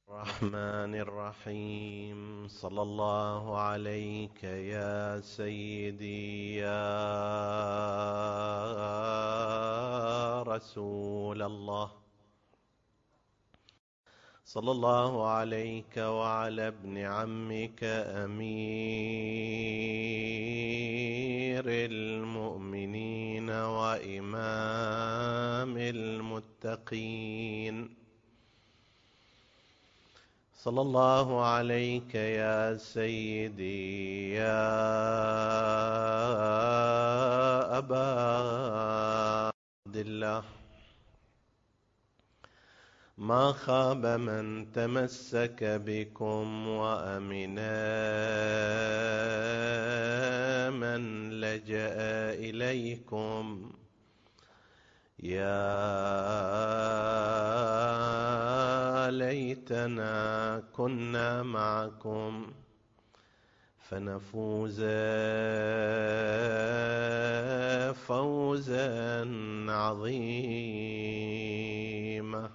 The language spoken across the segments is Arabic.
الرحمن الرحيم. صلى الله عليك يا سيدي يا رسول الله. صلى الله عليك وعلى ابن عمك أمير المؤمنين وإمام المتقين. صلى الله عليك يا سيدي يا أبا عبد الله. ما خاب من تمسك بكم وأمنا من لجأ إليكم. يا ليتنا كنا معكم فنفوز فوزا عظيما.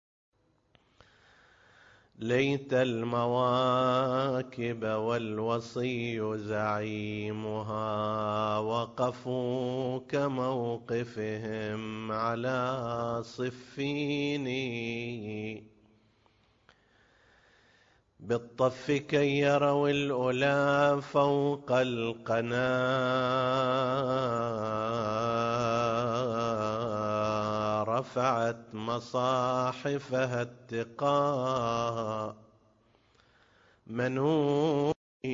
ليت المواكب والوصي زعيمها وقفوا كموقفهم على صفين بالطف كي يروا الأولى فوق القنا. رفعت مصاحفها اتقاء منوي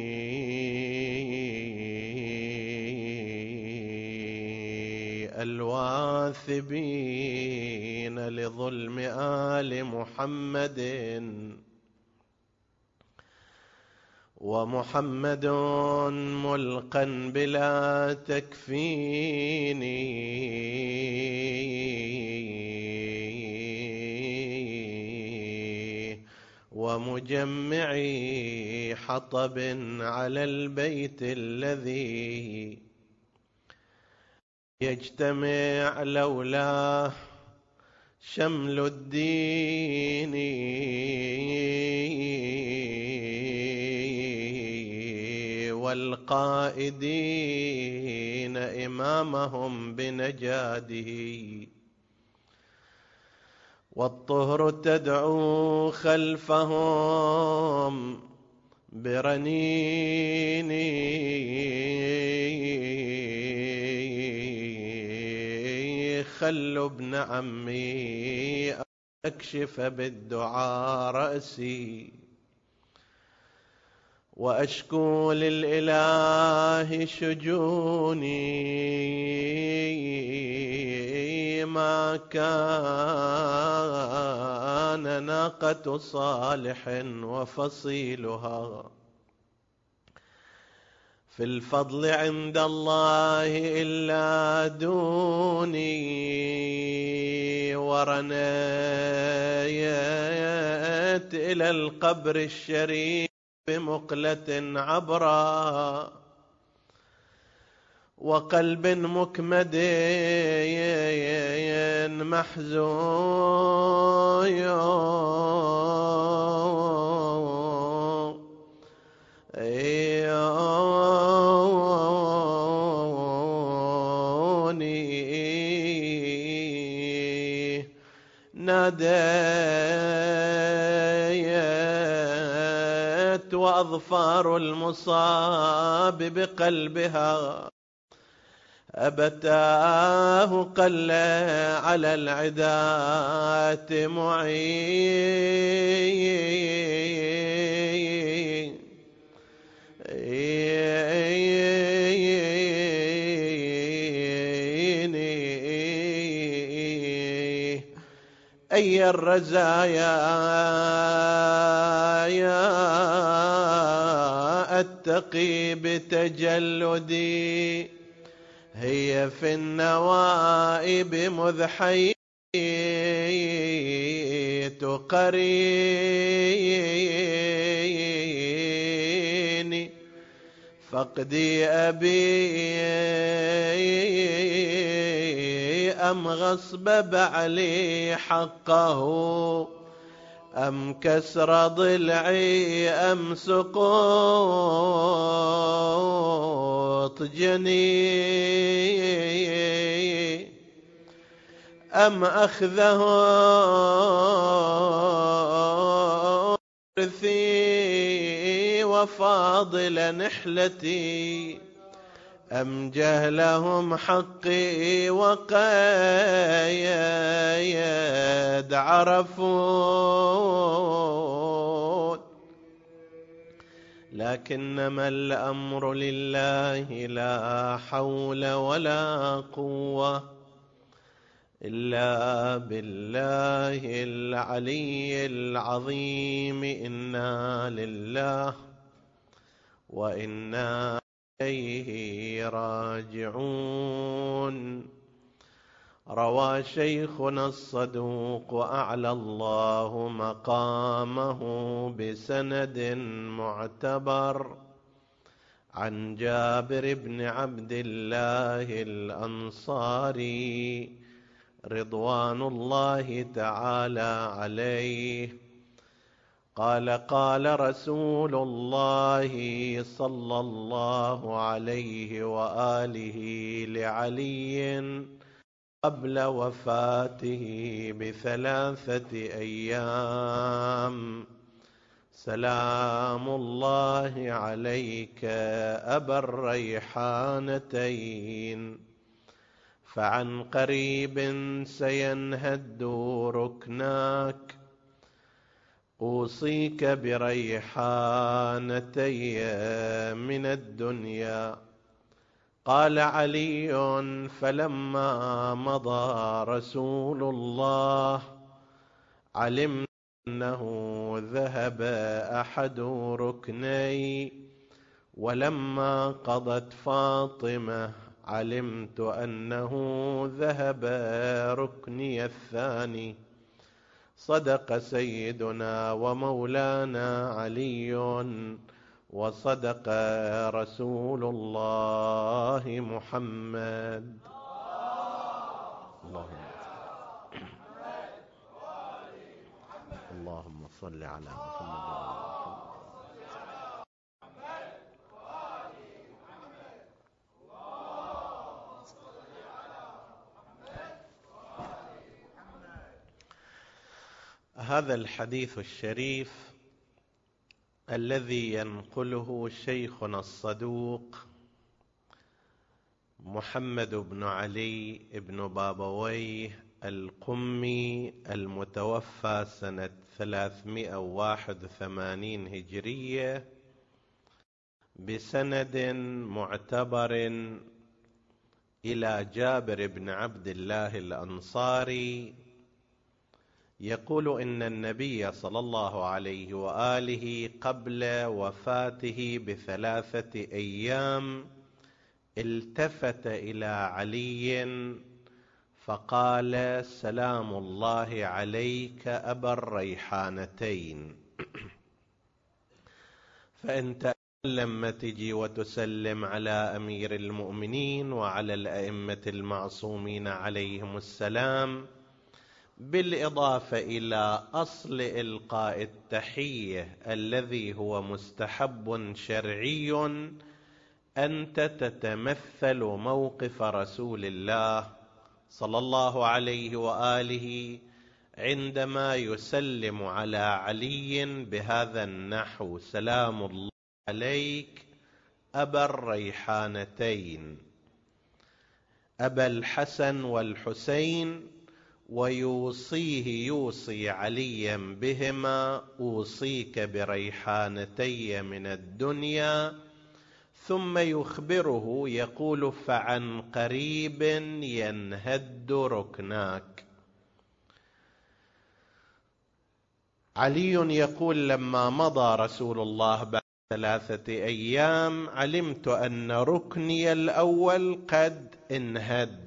الواثبين لظلم آل محمد. ومحمد ملقا بلا تكفين ومجمعي حطب على البيت الذي يجتمع لولاه شمل الدين. والقائدين إمامهم بنجاده. والطهر تدعو خلفهم برنين. خلوا ابن عمي أكشف بالدعاء رأسي وأشكو للإله شجوني. ما كان ناقة صالح وفصيلها في الفضل عند الله إلا دوني. ورنيت إلى القبر الشريف بمقلة عبرا وقلب مكمد محزون. ناديت وأظفار المصاب بقلبها أبتاه قل على العدات معين. أي الرزايا يا أتقي بتجلدي هي في النوائب مذ حييت قريني. فقدي أبي أم غصب بعلي حقه أم كسر ضلعي أم سقوط جني أم أخذه إرثي وفاضل نحلتي أم جهلهم حقي وقيد عرفون لكنما الأمر لله لا حول ولا قوة إلا بالله العلي العظيم إنا لله وإنا إليه راجعون. روى شيخنا الصدوق أعلى الله مقامه بسند معتبر عن جابر بن عبد الله الأنصاري رضوان الله تعالى عليه قال قال رسول الله صلى الله عليه وآله لعلي قبل وفاته ب3 أيام: سلام الله عليك أبا الريحانتين، فعن قريب سينهد ركناك، أوصيك بريحانتي من الدنيا. قال علي: فلما مضى رسول الله علمت أنه ذهب أحد ركني، ولما قضت فاطمة علمت أنه ذهب ركني الثاني. صدق سيدنا ومولانا علي، وصدق رسول الله محمد. اللهم صل على محمد. هذا الحديث الشريف الذي ينقله شيخنا الصدوق محمد بن علي بن بابويه القمي المتوفى سنة 381 هجرية بسند معتبر إلى جابر بن عبد الله الأنصاري يقول إن النبي صلى الله عليه وآله قبل وفاته ب3 أيام التفت إلى علي فقال: سلام الله عليك أبا الريحانتين. فأنت لما تجي وتسلم على أمير المؤمنين وعلى الأئمة المعصومين عليهم السلام، بالإضافة إلى أصل إلقاء التحية الذي هو مستحب شرعي، أنت تتمثل موقف رسول الله صلى الله عليه وآله عندما يسلم على علي بهذا النحو: سلام الله عليك أبا الريحانتين، أبا الحسن والحسين، ويوصيه يوصي عليا بهما: أوصيك بريحانتي من الدنيا. ثم يخبره يقول: فعن قريب ينهد ركناك. علي يقول: لما مضى رسول الله بعد 3 أيام علمت أن ركني الأول قد انهد،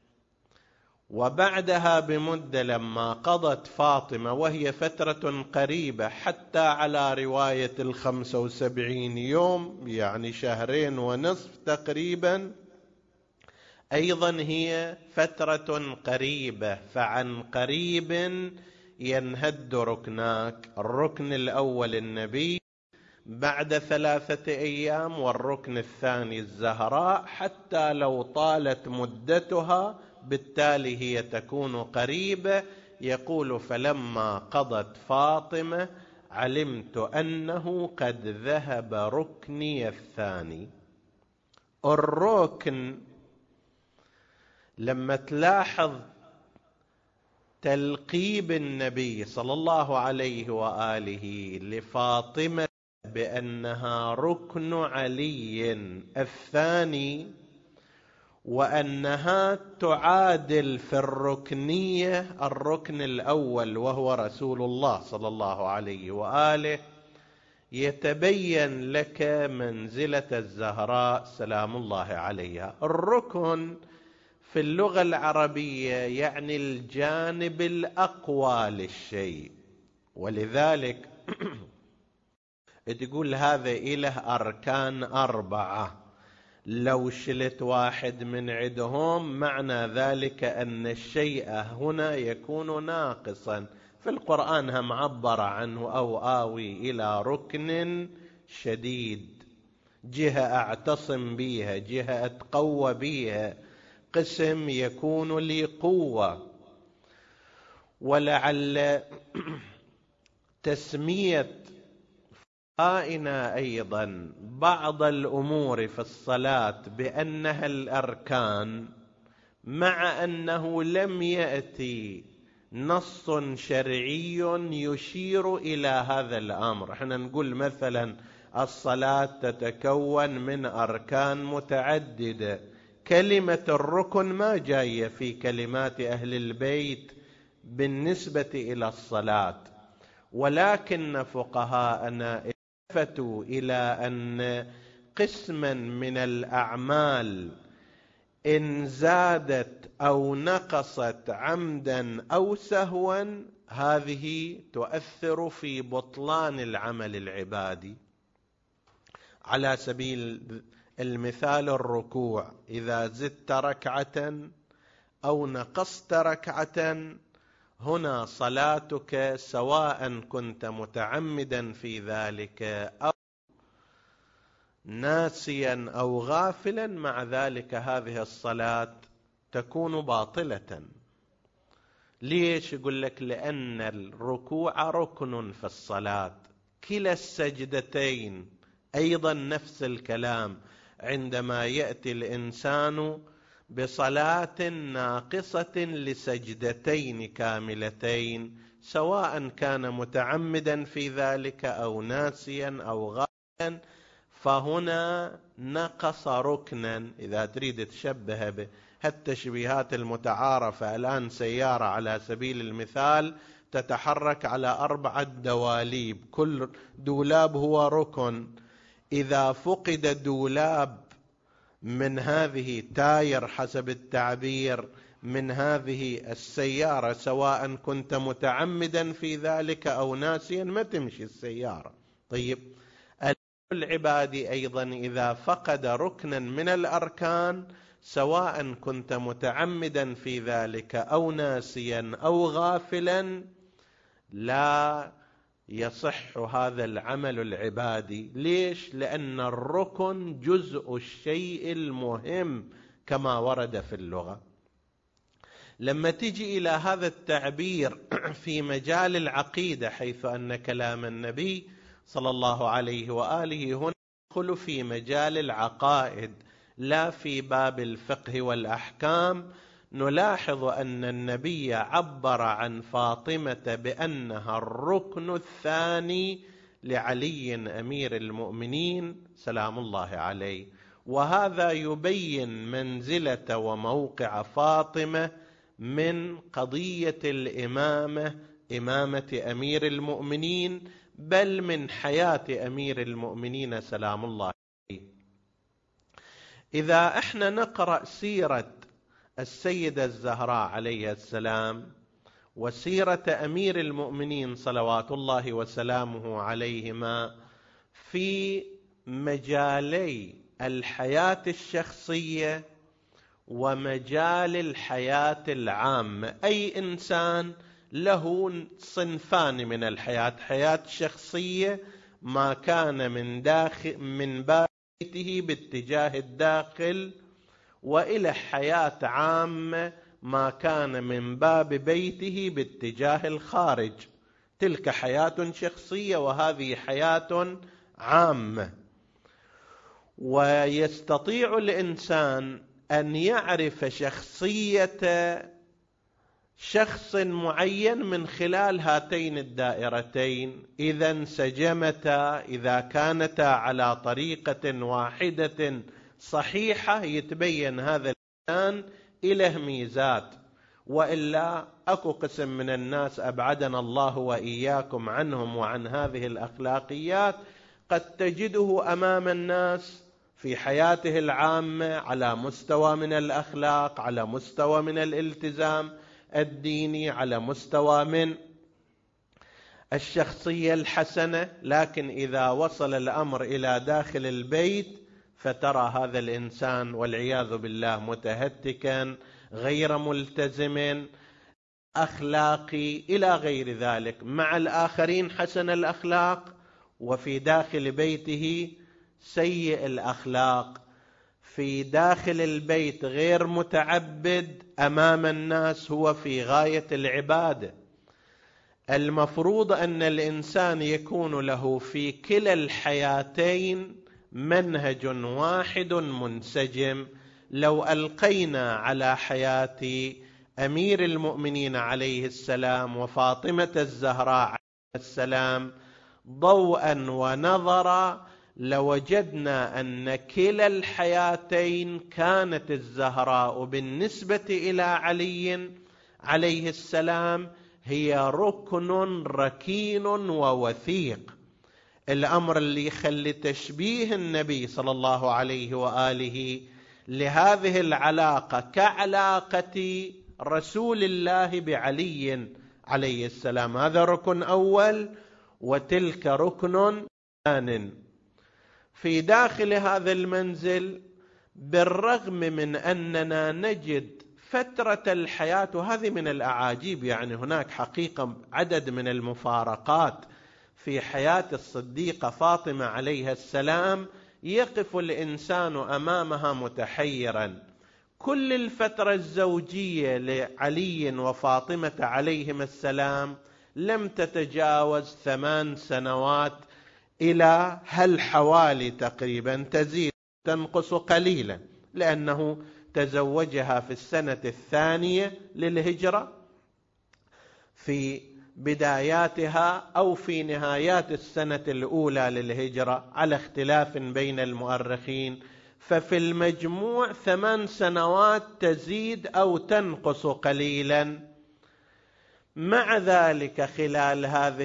وبعدها بمدة لما قضت فاطمة، وهي فترة قريبة حتى على رواية 75 يوم، يعني 2.5 شهر تقريبا، أيضا هي فترة قريبة. فعن قريب ينهد ركناك. الركن الأول النبي بعد 3 أيام، والركن الثاني الزهراء، حتى لو طالت مدتها بالتالي هي تكون قريبة. يقول: فلما قضت فاطمة علمت أنه قد ذهب ركني الثاني. الركن لما تلاحظ تلقيب النبي صلى الله عليه وآله لفاطمة بأنها ركن علي الثاني، وأنها تعادل في الركنية الركن الأول وهو رسول الله صلى الله عليه وآله، يتبين لك منزلة الزهراء سلام الله عليها. الركن في اللغة العربية يعني الجانب الأقوى للشيء، ولذلك تقول هذا إله أركان 4، لو شلت واحد من عندهم معنى ذلك أن الشيء هنا يكون ناقصا. في القرآن هم عبر عنه: أو آوي إلى ركن شديد، جهة أعتصم بها، جهة أتقوى بها، قسم يكون لي قوة. ولعل تسمية أيضا بعض الأمور في الصلاة بأنها الأركان، مع أنه لم يأتي نص شرعي يشير إلى هذا الأمر. احنا نقول مثلا الصلاة تتكون من أركان متعددة، كلمة الركن ما جاية في كلمات أهل البيت بالنسبة إلى الصلاة، ولكن فقهاءنا التفتوا إلى أن قسما من الأعمال إن زادت أو نقصت عمدا أو سهوا هذه تؤثر في بطلان العمل العبادي. على سبيل المثال الركوع، إذا زدت ركعة أو نقصت ركعة، هنا صلاتك سواء كنت متعمدا في ذلك أو ناسيا أو غافلا، مع ذلك هذه الصلاة تكون باطلة. ليش؟ يقول لك لأن الركوع ركن في الصلاة، كلا السجدتين أيضا نفس الكلام. عندما يأتي الإنسان بصلاة ناقصة لسجدتين كاملتين، سواء كان متعمدا في ذلك أو ناسيا أو غافلا، فهنا نقص ركنا. إذا تريد تشبه بهالتشبيهات المتعارفة، الآن سيارة على سبيل المثال تتحرك على 4 دواليب، كل دولاب هو ركن. إذا فقد دولاب من هذه تاير حسب التعبير من هذه السيارة، سواء كنت متعمدا في ذلك أو ناسيا، ما تمشي السيارة. طيب العبادي أيضا إذا فقد ركنا من الأركان، سواء كنت متعمدا في ذلك أو ناسيا أو غافلا، لا يصح هذا العمل العبادي. ليش؟ لأن الركن جزء الشيء المهم كما ورد في اللغة. لما تجي إلى هذا التعبير في مجال العقيدة، حيث أن كلام النبي صلى الله عليه وآله هنا يدخل في مجال العقائد لا في باب الفقه والأحكام، نلاحظ أن النبي عبر عن فاطمة بأنها الركن الثاني لعلي أمير المؤمنين سلام الله عليه، وهذا يبين منزلة وموقع فاطمة من قضية الإمامة، إمامة أمير المؤمنين، بل من حياة أمير المؤمنين سلام الله عليه. إذا احنا نقرأ سيرة السيدة الزهراء عليه السلام وسيرة أمير المؤمنين صلوات الله وسلامه عليهما في مجالي الحياة الشخصية ومجال الحياة العامة، أي إنسان له صنفان من الحياة: حياة شخصية ما كان من باب بيته باتجاه الداخل، وإلى حياة عامة ما كان من باب بيته باتجاه الخارج. تلك حياة شخصية وهذه حياة عامة. ويستطيع الإنسان أن يعرف شخصية شخص معين من خلال هاتين الدائرتين إذا انسجمتا، إذا كانتا على طريقة واحدة صحيحة، يتبين هذا الإنسان إله ميزات. وإلا أكو قسم من الناس أبعدنا الله وإياكم عنهم وعن هذه الأخلاقيات، قد تجده أمام الناس في حياته العامة على مستوى من الأخلاق، على مستوى من الالتزام الديني، على مستوى من الشخصية الحسنة، لكن إذا وصل الأمر إلى داخل البيت فترى هذا الإنسان والعياذ بالله متهتكا، غير ملتزم، أخلاقي إلى غير ذلك. مع الآخرين حسن الأخلاق وفي داخل بيته سيء الأخلاق، في داخل البيت غير متعبد، أمام الناس هو في غاية العبادة. المفروض أن الإنسان يكون له في كلا الحياتين منهج واحد منسجم. لو ألقينا على حياة أمير المؤمنين عليه السلام وفاطمة الزهراء عليه السلام ضوءا ونظرا، لوجدنا أن كلا الحياتين كانت الزهراء بالنسبة إلى علي عليه السلام هي ركن ركين ووثيق. الأمر اللي يخلي تشبيه النبي صلى الله عليه وآله لهذه العلاقة كعلاقة رسول الله بعلي عليه السلام، هذا ركن أول وتلك ركن ثان. في داخل هذا المنزل بالرغم من أننا نجد فترة الحياة، وهذه من الأعاجيب، يعني هناك حقيقة عدد من المفارقات في حياة الصديقة فاطمة عليها السلام يقف الإنسان أمامها متحيرا. كل الفترة الزوجية لعلي وفاطمة عليهم السلام لم تتجاوز 8 سنوات إلى هالحوالي تقريبا، تزيد تنقص قليلا، لأنه تزوجها في السنة 2 للهجرة، في بداياتها أو في نهايات السنة 1 للهجرة على اختلاف بين المؤرخين. ففي المجموع 8 سنوات تزيد أو تنقص قليلا. مع ذلك خلال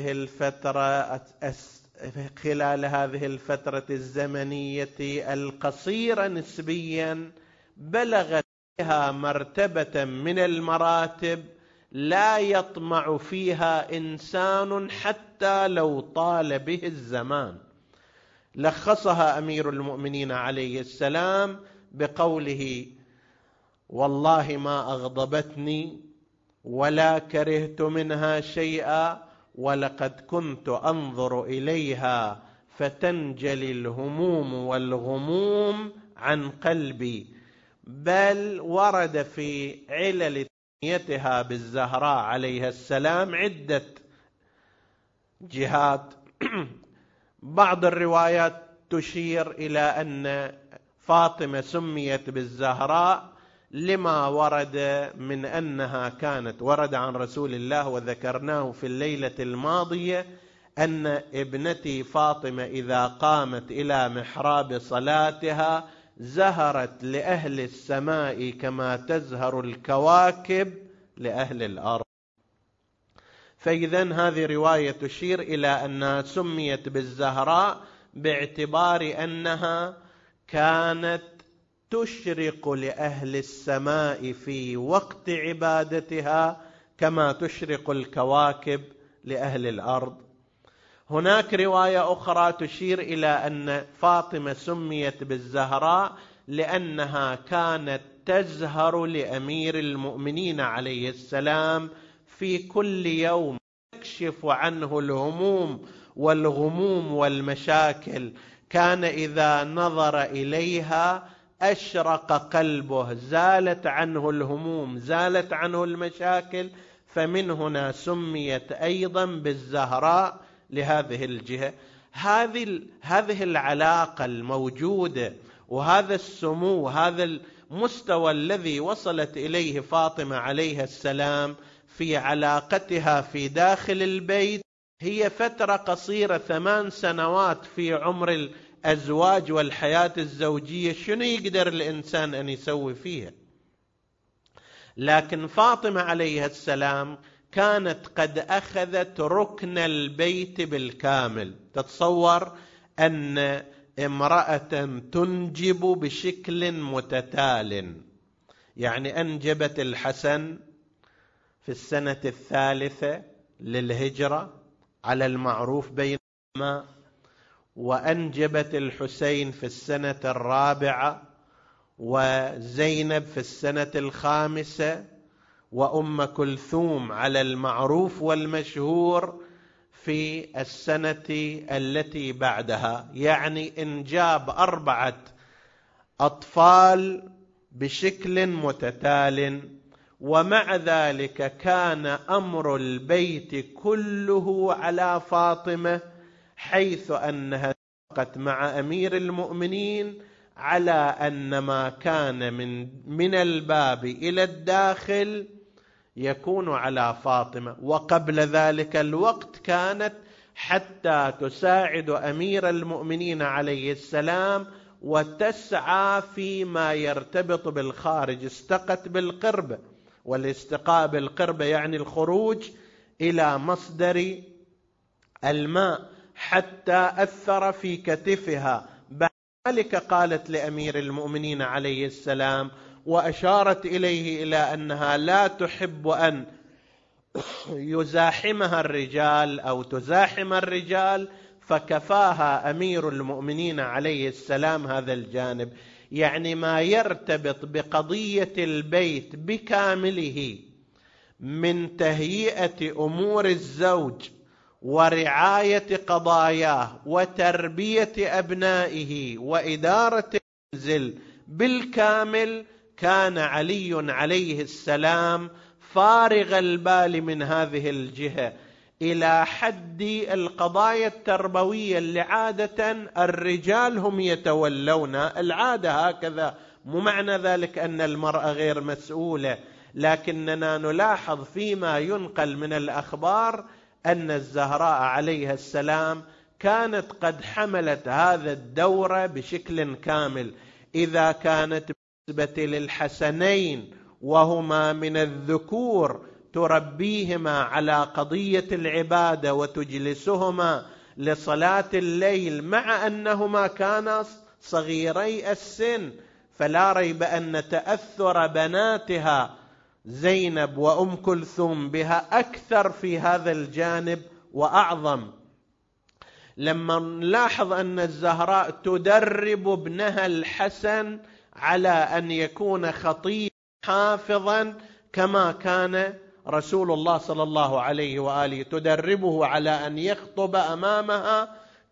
هذه الفترة الزمنية القصيرة نسبيا بلغت بها مرتبة من المراتب لا يطمع فيها إنسان حتى لو طال به الزمان. لخصها أمير المؤمنين عليه السلام بقوله: والله ما أغضبتني ولا كرهت منها شيئا، ولقد كنت أنظر إليها فتنجلي الهموم والغموم عن قلبي. بل ورد في علل تسميتها بالزهراء عليها السلام عدة جهات. بعض الروايات تشير إلى أن فاطمة سميت بالزهراء لما ورد من أنها كانت ورد عن رسول الله، وذكرناه في الليلة الماضية، أن ابنتي فاطمة إذا قامت إلى محراب صلاتها زهرت لأهل السماء كما تزهر الكواكب لأهل الأرض. فإذن هذه رواية تشير إلى أنها سميت بالزهراء باعتبار أنها كانت تشرق لأهل السماء في وقت عبادتها كما تشرق الكواكب لأهل الأرض. هناك رواية أخرى تشير إلى أن فاطمة سميت بالزهراء لأنها كانت تزهر لأمير المؤمنين عليه السلام في كل يوم يكشف عنه الهموم والغموم والمشاكل، كان إذا نظر إليها أشرق قلبه، زالت عنه الهموم، زالت عنه المشاكل. فمن هنا سميت أيضا بالزهراء لهذه الجهة. هذه العلاقة الموجودة وهذا السمو، هذا المستوى الذي وصلت إليه فاطمة عليها السلام في علاقتها في داخل البيت، هي فترة قصيرة 8 سنوات في عمر الأزواج والحياة الزوجية. شنو يقدر الإنسان أن يسوي فيها؟ لكن فاطمة عليها السلام كانت قد أخذت ركن البيت بالكامل. تتصور أن امرأة تنجب بشكل متتال، يعني أنجبت الحسن في السنة 3 للهجرة على المعروف بينهما، وأنجبت الحسين في السنة 4، وزينب في السنة 5، وأم كلثوم على المعروف والمشهور في السنة التي بعدها. يعني إنجاب 4 أطفال بشكل متتال. ومع ذلك كان أمر البيت كله على فاطمة، حيث أنها اتفقت مع أمير المؤمنين على أن ما كان من الباب إلى الداخل يكون على فاطمة. وقبل ذلك الوقت كانت حتى تساعد أمير المؤمنين عليه السلام وتسعى فيما يرتبط بالخارج. استقت بالقرب، والاستقاء بالقرب يعني الخروج إلى مصدر الماء، حتى أثر في كتفها. بعد ذلك قالت لأمير المؤمنين عليه السلام وأشارت إليه إلى أنها لا تحب أن يزاحمها الرجال أو تزاحم الرجال، فكفاها أمير المؤمنين عليه السلام هذا الجانب. يعني ما يرتبط بقضية البيت بكامله من تهيئة أمور الزوج ورعاية قضاياه وتربية أبنائه وإدارة المنزل بالكامل، كان علي عليه السلام فارغ البال من هذه الجهة، إلى حد القضايا التربوية اللي عادة الرجال هم يتولون. العادة هكذا، مو معنى ذلك أن المرأة غير مسؤولة، لكننا نلاحظ فيما ينقل من الأخبار أن الزهراء عليها السلام كانت قد حملت هذا الدور بشكل كامل. إذا كانت بالنسبة للحسنين وهما من الذكور تربيهما على قضية العبادة وتجلسهما لصلاة الليل مع أنهما كانا صغيري السن، فلا ريب أن تأثر بناتها زينب وأم كلثوم بها أكثر في هذا الجانب وأعظم. لما نلاحظ أن الزهراء تدرب ابنها الحسن على أن يكون خطيبا حافظا كما كان رسول الله صلى الله عليه وآله، تدربه على أن يخطب أمامها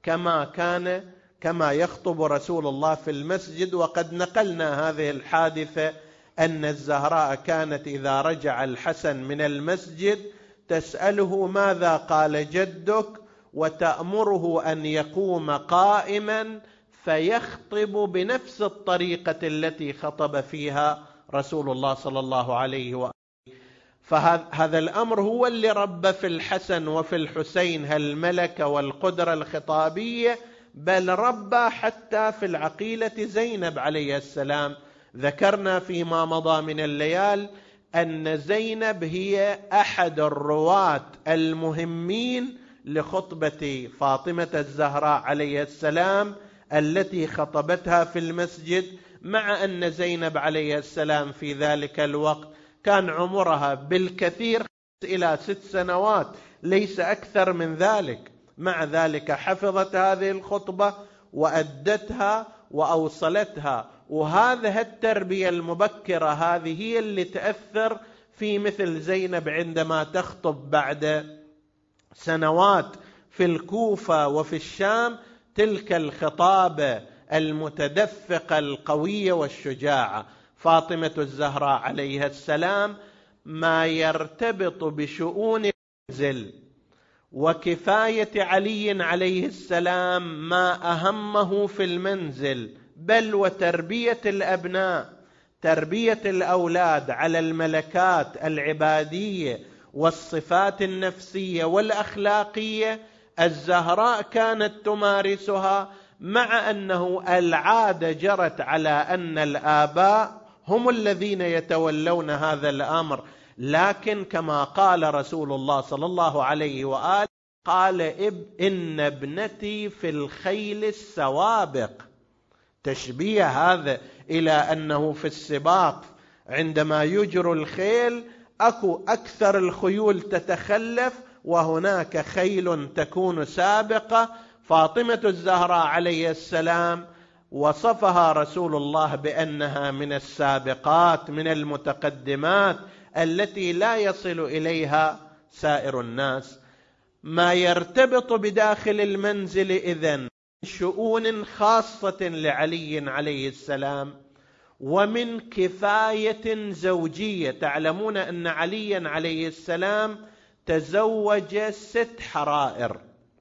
كما يخطب رسول الله في المسجد. وقد نقلنا هذه الحادثة أن الزهراء كانت إذا رجع الحسن من المسجد تسأله ماذا قال جدك، وتأمره أن يقوم قائما فيخطب بنفس الطريقة التي خطب فيها رسول الله صلى الله عليه وآله. فهذا الأمر هو اللي ربى في الحسن وفي الحسين هالملكة والقدرة الخطابية، بل ربى حتى في العقيلة زينب عليه السلام. ذكرنا فيما مضى من الليال أن زينب هي أحد الرواة المهمين لخطبة فاطمة الزهراء عليه السلام التي خطبتها في المسجد، مع أن زينب عليه السلام في ذلك الوقت كان عمرها بالكثير 5 إلى 6 سنوات، ليس أكثر من ذلك. مع ذلك حفظت هذه الخطبة وأدتها وأوصلتها. وهذه التربية المبكرة هذه هي اللي تأثر في مثل زينب عندما تخطب بعد سنوات في الكوفة وفي الشام، تلك الخطابة المتدفقة القوية والشجاعة. فاطمة الزهراء عليها السلام ما يرتبط بشؤون المنزل وكفاية علي عليه السلام ما أهمه في المنزل، بل وتربية الأبناء، تربية الأولاد على الملكات العبادية والصفات النفسية والأخلاقية، الزهراء كانت تمارسها، مع أنه العادة جرت على أن الآباء هم الذين يتولون هذا الأمر. لكن كما قال رسول الله صلى الله عليه وآله، قال إن ابنتي في الخيل السوابق، تشبيه هذا إلى أنه في السباق عندما يجر الخيل أكو أكثر الخيول تتخلف وهناك خيل تكون سابقة. فاطمة الزهراء عليه السلام وصفها رسول الله بأنها من السابقات، من المتقدمات التي لا يصل إليها سائر الناس. ما يرتبط بداخل المنزل إذن شؤون خاصة لعلي عليه السلام ومن كفاية زوجية. تعلمون أن علي عليه السلام تزوج 6 حرائر،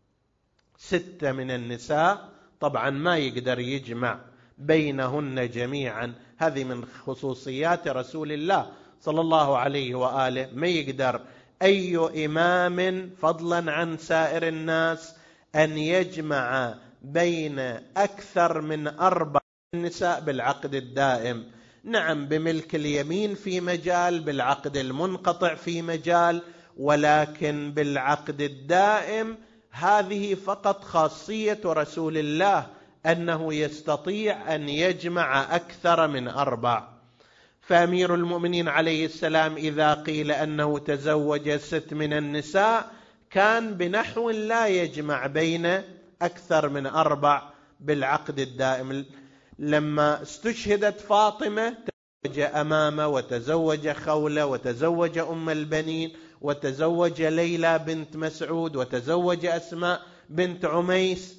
6 من النساء، طبعا ما يقدر يجمع بينهن جميعا، هذه من خصوصيات رسول الله صلى الله عليه وآله. ما يقدر أي إمام فضلا عن سائر الناس أن يجمع بين أكثر من 4 النساء بالعقد الدائم. نعم، بملك اليمين في مجال، بالعقد المنقطع في مجال، ولكن بالعقد الدائم هذه فقط خاصية رسول الله، أنه يستطيع أن يجمع أكثر من 4. فأمير المؤمنين عليه السلام إذا قيل أنه تزوج 6 من النساء كان بنحو لا يجمع بين أكثر من 4 بالعقد الدائم. لما استشهدت فاطمة تزوج أمامة وتزوج خولة وتزوج أم البنين وتزوج ليلى بنت مسعود وتزوج أسماء بنت عميس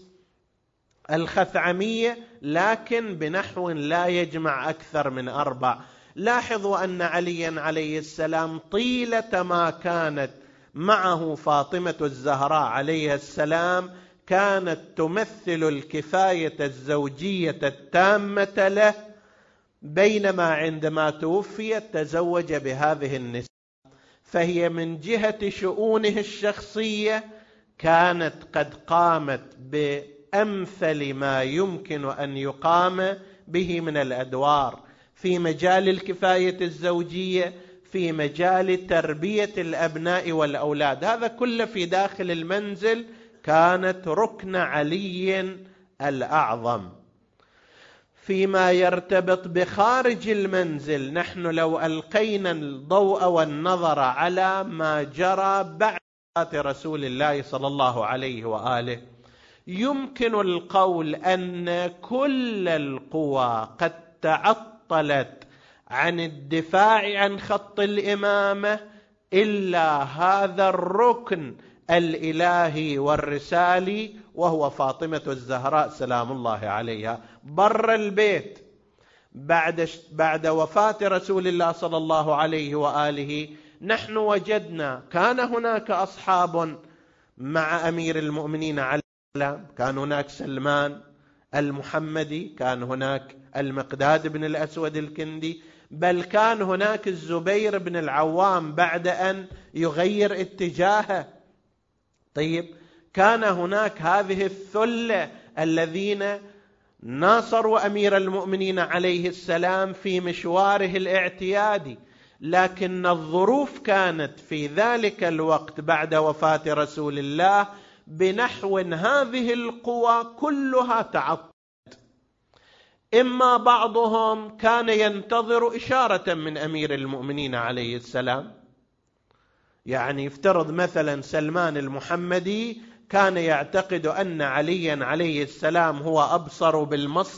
الخثعمية، لكن بنحو لا يجمع أكثر من 4. لاحظوا أن علي عليه السلام طيلة ما كانت معه فاطمة الزهراء عليه السلام كانت تمثل الكفاية الزوجية التامة له، بينما عندما توفيت تزوج بهذه النساء. فهي من جهة شؤونه الشخصية كانت قد قامت بأمثل ما يمكن أن يقام به من الأدوار في مجال الكفاية الزوجية، في مجال تربية الأبناء والأولاد. هذا كله في داخل المنزل كانت ركن علي الأعظم. فيما يرتبط بخارج المنزل، نحن لو ألقينا الضوء والنظر على ما جرى بعد وفاة رسول الله صلى الله عليه وآله، يمكن القول أن كل القوى قد تعطلت عن الدفاع عن خط الإمامة إلا هذا الركن الإلهي والرسالي، وهو فاطمة الزهراء سلام الله عليها. بر البيت بعد وفاة رسول الله صلى الله عليه وآله نحن وجدنا كان هناك أصحاب مع أمير المؤمنين عليه السلام، كان هناك سلمان المحمدي، كان هناك المقداد بن الأسود الكندي، بل كان هناك الزبير بن العوام بعد أن يغير اتجاهه. طيب، كان هناك هذه الثلة الذين ناصروا أمير المؤمنين عليه السلام في مشواره الاعتيادي، لكن الظروف كانت في ذلك الوقت بعد وفاة رسول الله بنحو هذه القوى كلها تعطلت. إما بعضهم كان ينتظر إشارة من أمير المؤمنين عليه السلام، يعني افترض مثلا سلمان المحمدي كان يعتقد أن عليا عليه السلام هو أبصر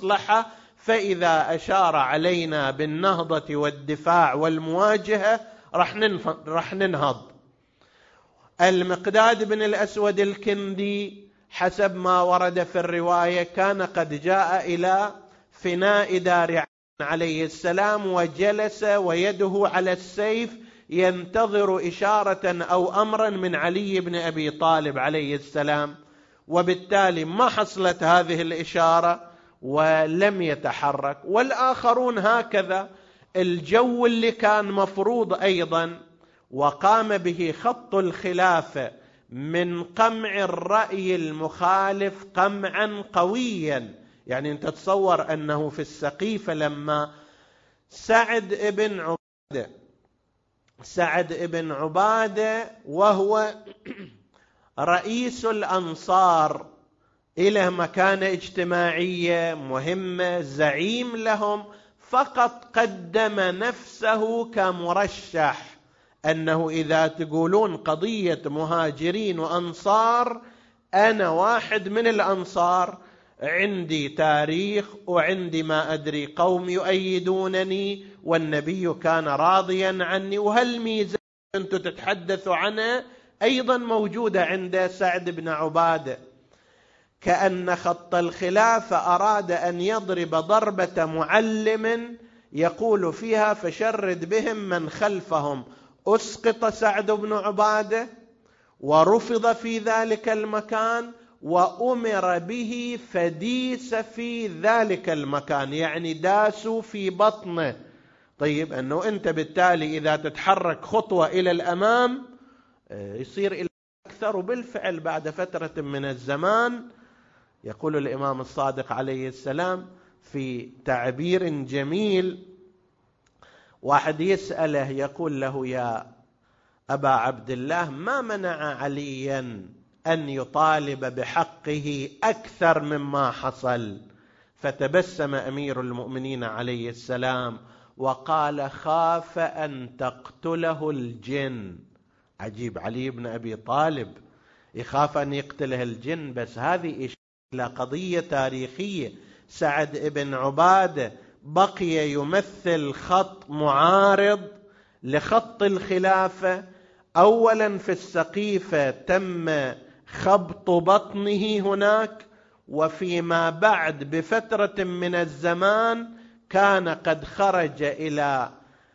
بالمصلحة، فإذا أشار علينا بالنهضة والدفاع والمواجهة راح ننهض. المقداد بن الأسود الكندي حسب ما ورد في الرواية كان قد جاء إلى فناء دار عليه السلام وجلس ويده على السيف ينتظر إشارة أو أمرا من علي بن أبي طالب عليه السلام، وبالتالي ما حصلت هذه الإشارة ولم يتحرك. والآخرون هكذا. الجو اللي كان مفروض أيضا وقام به خط الخلافة من قمع الرأي المخالف قمعا قويا. يعني أنت تصور أنه في السقيفة لما سعد ابن عبادة وهو رئيس الأنصار إلى مكانة اجتماعية مهمة، زعيم لهم، فقط قدم نفسه كمرشح، أنه إذا تقولون قضية مهاجرين وأنصار أنا واحد من الأنصار، عندي تاريخ وعندي ما أدري قوم يؤيدونني والنبي كان راضيا عني، وهالميزة أنتم تتحدثوا عنها أيضا موجودة عند سعد بن عبادة. كأن خط الخلافة أراد أن يضرب ضربة معلم يقول فيها فشرد بهم من خلفهم. أسقط سعد بن عبادة ورفض في ذلك المكان وأمر به فديس في ذلك المكان، يعني داسوا في بطنه. طيب أنه أنت بالتالي إذا تتحرك خطوة إلى الأمام يصير إلى أكثر. وبالفعل بعد فترة من الزمان يقول الإمام الصادق عليه السلام في تعبير جميل، واحد يسأله يقول له يا أبا عبد الله ما منع عليا أن يطالب بحقه أكثر مما حصل؟ فتبسم أمير المؤمنين عليه السلام وقال خاف أن تقتله الجن. عجيب، علي بن أبي طالب يخاف أن يقتله الجن، بس هذه إشارة إلى قضية تاريخية. سعد بن عبادة بقي يمثل خط معارض لخط الخلافة. أولا في السقيفة تم خبط بطنه هناك، وفيما بعد بفترة من الزمان كان قد خرج إلى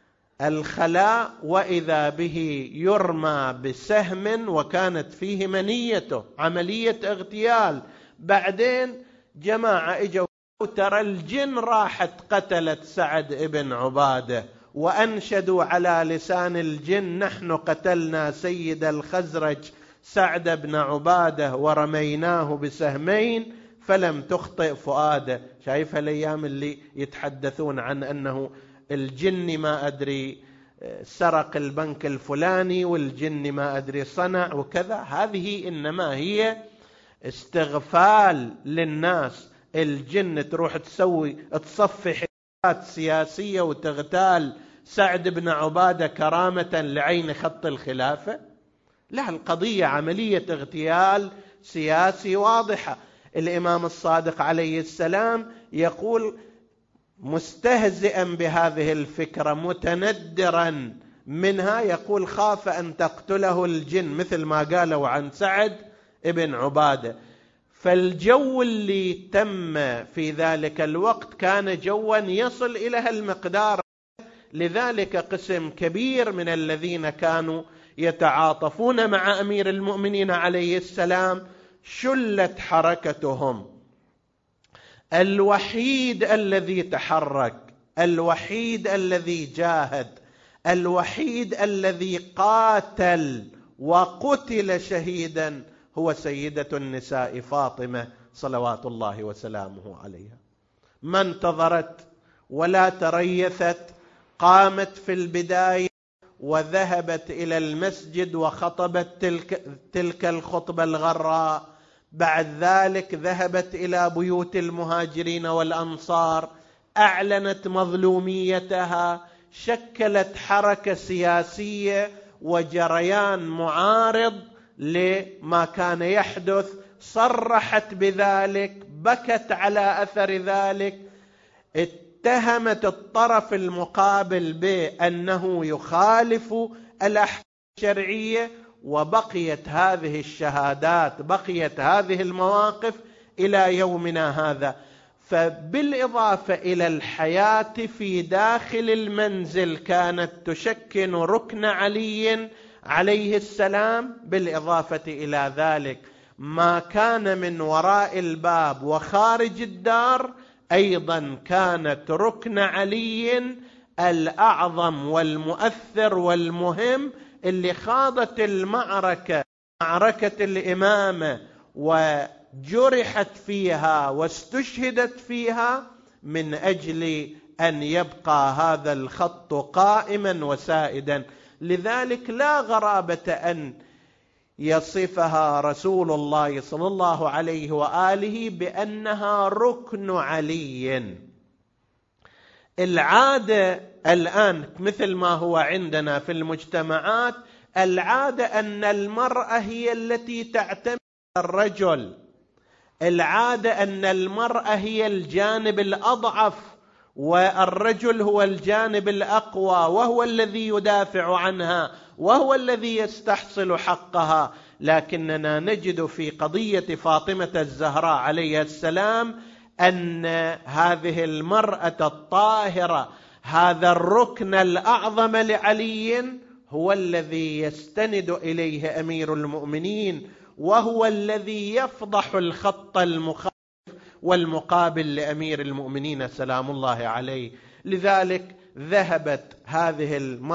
الخلاء وإذا به يرمى بسهم وكانت فيه منيته، عملية اغتيال. بعدين جماعة اجوا ترى الجن راحت قتلت سعد بن عبادة، وأنشدوا على لسان الجن نحن قتلنا سيد الخزرج سعد بن عبادة ورميناه بسهمين فلم تخطئ فؤاده. شايف الأيام اللي يتحدثون عن أنه الجن ما أدري سرق البنك الفلاني والجن ما أدري صنع وكذا، هذه إنما هي استغفال للناس. الجن تروح تصفي حكايات سياسية وتغتال سعد بن عبادة كرامة لعين خط الخلافة؟ لا، القضية عملية اغتيال سياسي واضحة. الإمام الصادق عليه السلام يقول مستهزئا بهذه الفكرة متندرا منها، يقول خاف أن تقتله الجن، مثل ما قالوا عن سعد ابن عبادة. فالجو اللي تم في ذلك الوقت كان جوا يصل إلى هالمقدار. لذلك قسم كبير من الذين كانوا يتعاطفون مع أمير المؤمنين عليه السلام شلت حركتهم. الوحيد الذي تحرك، الوحيد الذي جاهد، الوحيد الذي قاتل وقتل شهيدا هو سيدة النساء فاطمة صلوات الله وسلامه عليها. ما انتظرت ولا تريثت، قامت في البداية وذهبت إلى المسجد وخطبت تلك الخطبة الغراء. بعد ذلك ذهبت إلى بيوت المهاجرين والأنصار، أعلنت مظلوميتها، شكلت حركة سياسية وجريان معارض لما كان يحدث، صرحت بذلك، بكت على أثر ذلك، اتهمت الطرف المقابل بأنه يخالف الأحكام الشرعية، وبقيت هذه الشهادات، بقيت هذه المواقف إلى يومنا هذا. فبالإضافة إلى الحياة في داخل المنزل كانت تشكل ركن علي عليه السلام، بالإضافة إلى ذلك ما كان من وراء الباب وخارج الدار أيضا كانت ركن علي الأعظم والمؤثر والمهم، اللي خاضت المعركة، معركة الإمامة، وجرحت فيها واستشهدت فيها من أجل أن يبقى هذا الخط قائما وسائدا. لذلك لا غرابة أن يصفها رسول الله صلى الله عليه وآله بأنها ركن علي. العادة الآن مثل ما هو عندنا في المجتمعات، العادة أن المرأة هي التي تعتمد الرجل، العادة أن المرأة هي الجانب الأضعف والرجل هو الجانب الأقوى، وهو الذي يدافع عنها وهو الذي يستحصل حقها. لكننا نجد في قضية فاطمة الزهراء عليه السلام أن هذه المرأة الطاهرة، هذا الركن الأعظم لعلي، هو الذي يستند إليه أمير المؤمنين، وهو الذي يفضح الخط المخالف والمقابل لأمير المؤمنين سلام الله عليه. لذلك ذهبت هذه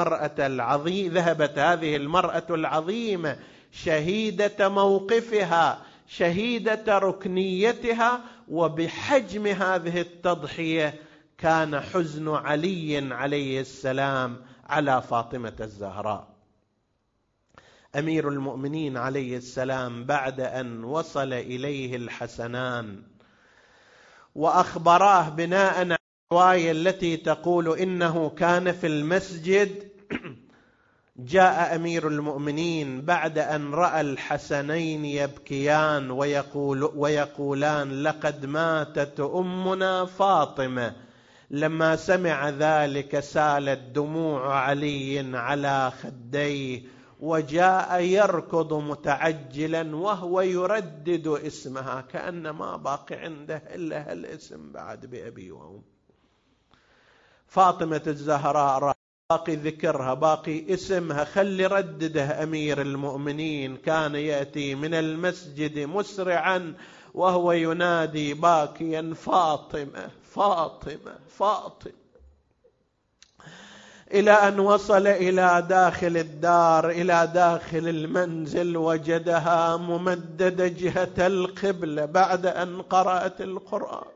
المرأة العظيمة شهيدة موقفها، شهيدة ركنيتها، وبحجم هذه التضحية كان حزن علي عليه السلام على فاطمة الزهراء. أمير المؤمنين عليه السلام بعد أن وصل إليه الحسنان وأخبراه بناء على الرواية التي تقول إنه كان في المسجد، جاء أمير المؤمنين بعد أن رأى الحسنين يبكيان ويقولان لقد ماتت أمنا فاطمة. لما سمع ذلك سالت دموع علي على خديه، وجاء يركض متعجلا وهو يردد اسمها، كأن ما باقي عنده إلا هالاسم بعد بأبي وأم. فاطمة الزهراء باقي ذكرها، باقي اسمها، خلي ردده أمير المؤمنين. كان يأتي من المسجد مسرعا وهو ينادي باكيا فاطمة فاطمة فاطمة، إلى أن وصل إلى داخل الدار، إلى داخل المنزل، وجدها ممددة جهة القبلة بعد أن قرأت القرآن.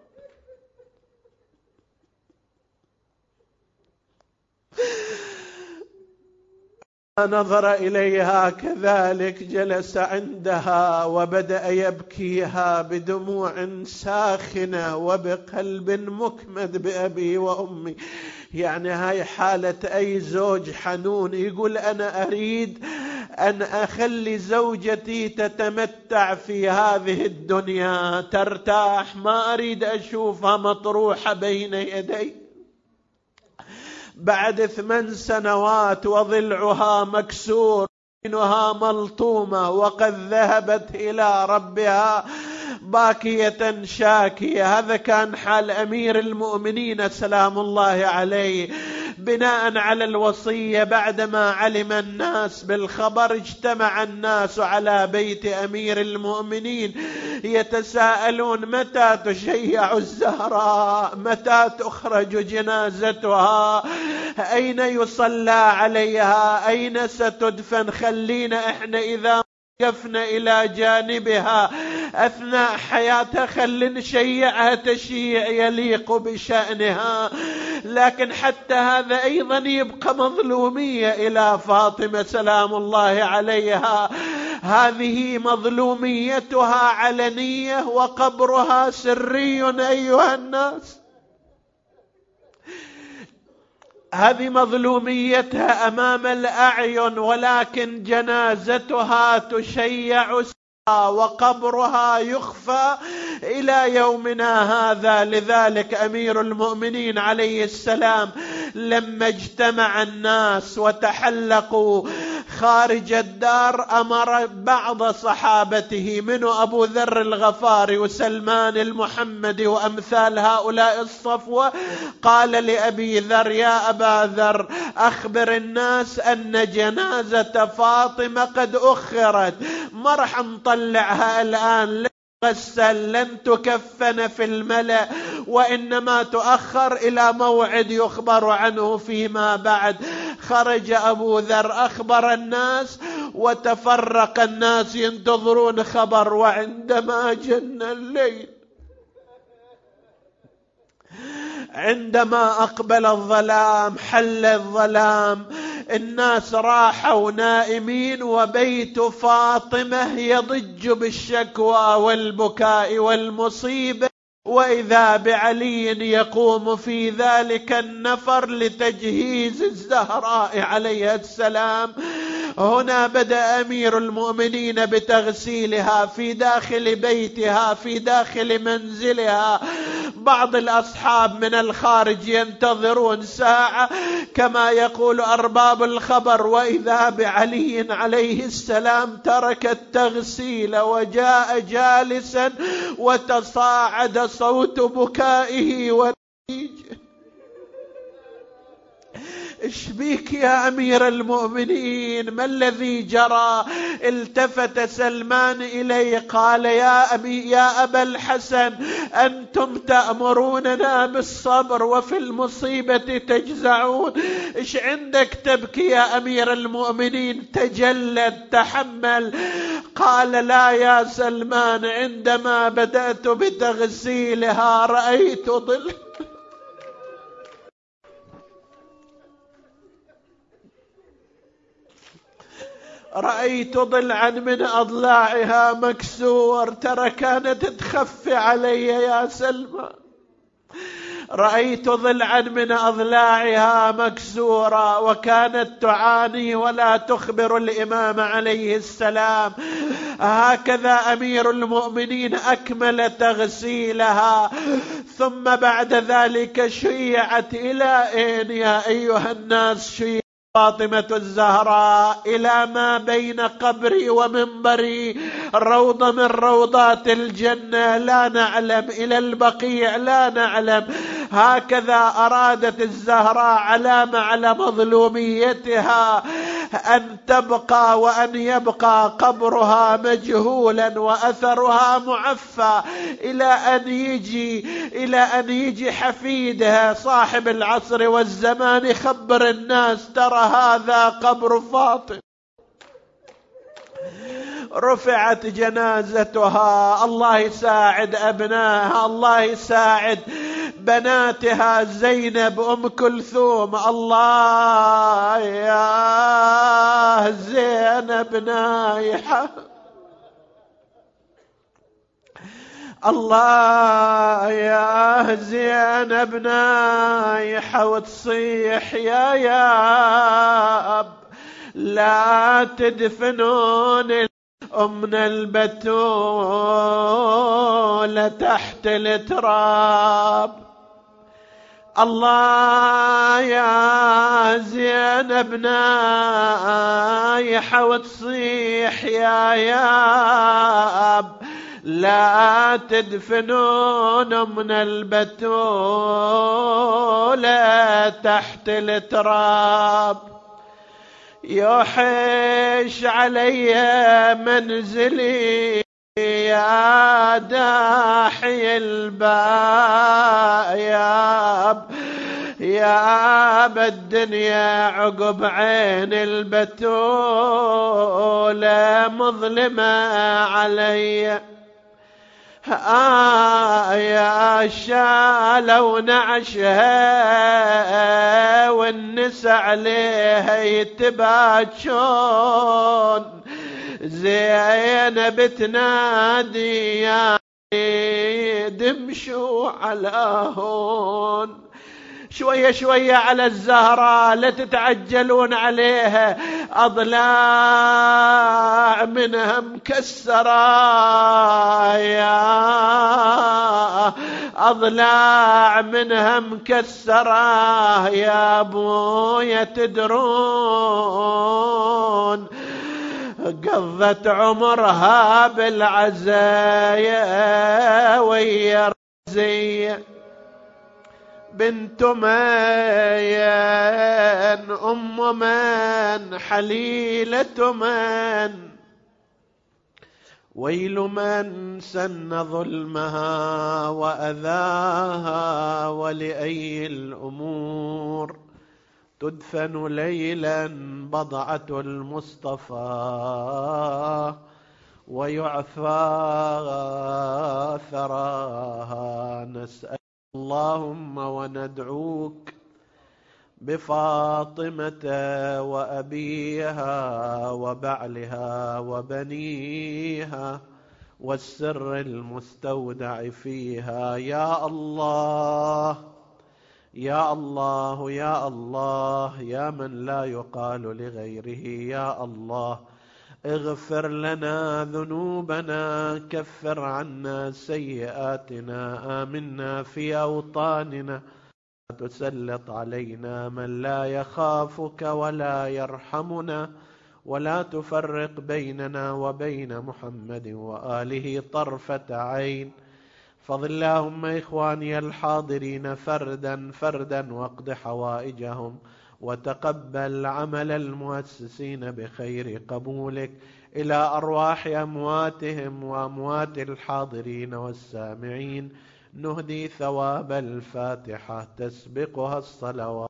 نظر إليها كذلك، جلس عندها وبدأ يبكيها بدموع ساخنة وبقلب مكمد بأبي وأمي. يعني هاي حالة أي زوج حنون يقول أنا أريد أن أخلي زوجتي تتمتع في هذه الدنيا، ترتاح، ما أريد أشوفها مطروحة بين يدي. بعد 8 سنوات وضلعها مكسور، عينها ملطومة، وقد ذهبت إلى ربها باكية شاكية. هذا كان حال أمير المؤمنين سلام الله عليه. بناء على الوصية، بعدما علم الناس بالخبر اجتمع الناس على بيت أمير المؤمنين يتساءلون متى تشيع الزهراء، متى تخرج جنازتها، أين يصلى عليها، أين ستدفن، خلينا إحنا إذا وقفنا إلى جانبها أثناء حياتها خلينا نشيعها تشييع يليق بشأنها. لكن حتى هذا أيضا يبقى مظلومية إلى فاطمة سلام الله عليها. هذه مظلوميتها علنية وقبرها سري أيها الناس. هذه مظلوميتها أمام الأعين، ولكن جنازتها تشيع وقبرها يخفى إلى يومنا هذا. لذلك أمير المؤمنين عليه السلام لما اجتمع الناس وتحلقوا خارج الدار أمر بعض صحابته منه أبو ذر الغفاري وسلمان المحمدي وأمثال هؤلاء الصفوة، قال لأبي ذر: يا أبا ذر، أخبر الناس أن جنازة فاطمة قد أخرت، ما راح نطلعها الآن، غسل لن تكفن في الملأ، وإنما تؤخر إلى موعد يخبر عنه فيما بعد. خرج أبو ذر أخبر الناس وتفرق الناس ينتظرون خبر. وعندما جن الليل، عندما أقبل الظلام، حل الظلام، الناس راحوا نائمين، وبيت فاطمة يضج بالشكوى والبكاء والمصيبة، وإذا بعلي يقوم في ذلك النفر لتجهيز الزهراء عليها السلام. هنا بدأ أمير المؤمنين بتغسيلها في داخل بيتها، في داخل منزلها. بعض الأصحاب من الخارج ينتظرون ساعة كما يقول أرباب الخبر، وإذا بعلي عليه السلام ترك التغسيل وجاء جالسا وتصاعد صوت بكائه ونهيجه. إيش بيك يا أمير المؤمنين؟ ما الذي جرى؟ التفت سلمان إليه قال: يا أبا الحسن، أنتم تأمروننا بالصبر وفي المصيبة تجزعون، إيش عندك تبكي يا أمير المؤمنين؟ تجلد، تحمل. قال: لا يا سلمان، عندما بدأت بتغسيلها رأيت ضلعا من أضلاعها مكسور. ترى كانت تخفي علي يا سلمان. رأيت ضلعا من أضلاعها مكسورة، وكانت تعاني ولا تخبر الإمام عليه السلام. هكذا أمير المؤمنين أكمل تغسيلها، ثم بعد ذلك شيعت. إلى أين يا أيها الناس شيعت فاطمة الزهراء؟ إلى ما بين قبري ومنبري، روضة من روضات الجنة، لا نعلم، إلى البقيع لا نعلم. هكذا أرادت الزهراء علامة على مظلوميتها، أن تبقى وأن يبقى قبرها مجهولا وأثرها معفى، إلى أن يجي حفيدها صاحب العصر والزمان يخبر الناس: ترى هذا قبر فاطمة. رفعت جنازتها. الله يساعد أبنائها، الله يساعد بناتها زينب، أم كلثوم. الله يا زينب نايحة، الله يا زينب نايحة وتصيح: يا أب لا تدفنون أمنا البتول تحت التراب. الله يا زينب نايحة وتصيح: يا أب لا تدفنون أمنا البتول تحت التراب. يوحش علي منزلي يا داحي الباب، يا بالدنيا عقب عين البتولة مظلمة علي. يا شالوا نعشها والنساء عليها يتباكون، زينب تنادي يا دمشوا على هون. شوية شوية على الزهرة، لا تتعجلون عليها. أضلاع منها مكسرة يا أضلاع منها مكسرة يا أبويا تدرون قضت عمرها بالعزايا ويا رزية بنت من أم من حليلة من ويل من سن ظلمها وأذاها ولأي الأمور تدفن ليلا بضعة المصطفى ويعفى ثراها. نسأل اللهم وندعوك بفاطمة وأبيها وبعلها وبنيها والسر المستودع فيها. يا الله يا الله يا الله يا من لا يقال لغيره يا الله، اغفر لنا ذنوبنا، كفر عنا سيئاتنا، آمنا في أوطاننا، تسلط علينا من لا يخافك ولا يرحمنا، ولا تفرق بيننا وبين محمد وآله طرفة عين. فضل اللهم إخواني الحاضرين فردا فردا واقض حوائجهم، وتقبل عمل المؤسسين بخير قبولك إلى أرواح أمواتهم وأموات الحاضرين والسامعين. نهدي ثواب الفاتحة تسبقها الصلوات.